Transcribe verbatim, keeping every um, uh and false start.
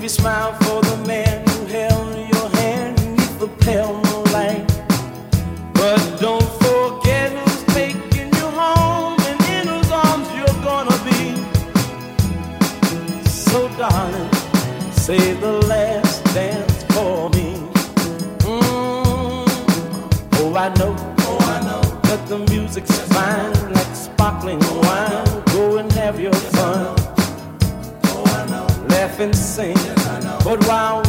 smile for the man who held your hand beneath the pale moonlight. But don't forget who's taking you home and in whose arms you're gonna be. So darling, say the last dance for me. Mm. Oh, I know, oh, I know that the music's fine like sparkling wine. Go and have your fun. Laugh and sing, but while